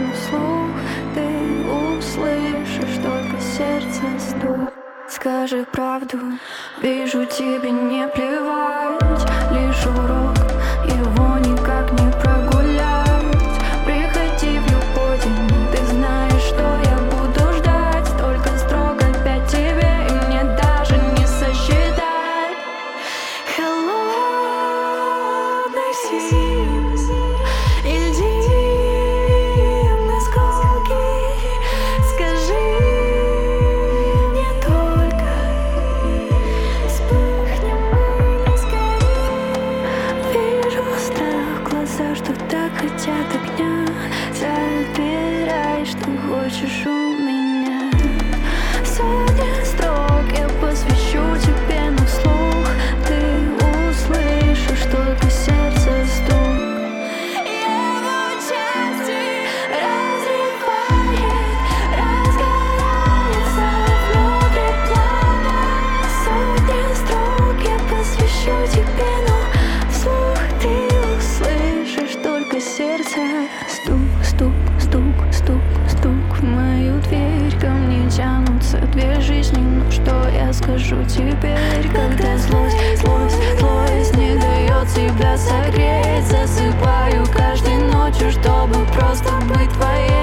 но вслух ты услышишь только сердце стук. Скажи правду, вижу, тебе не плевать. Лишь урок, его никак не прогулять. Приходи в любой день, ты знаешь, что я буду ждать. Столько строк опять тебе, и мне даже не сосчитать. Холодный зим, льдины сколки. Скажи мне только, вспыхнем мы не сгорим. Вижу страх в глазах, что так хотят огня. Забирай, что хочешь у меня. Сотни строк я посвящу тебе, но вслух ты услышишь только сердце стук. Его части разрывает, разгорается внутри пламя. Сотни строк я посвящу тебе, но вслух ты услышишь только сердце стук, стук, стук, стук, стук. В мою дверь ко мне тянутся две жизни. Ну что я скажу теперь, когда злость не дает себя согреть? Засыпаю каждой ночью, чтобы просто быть твоей.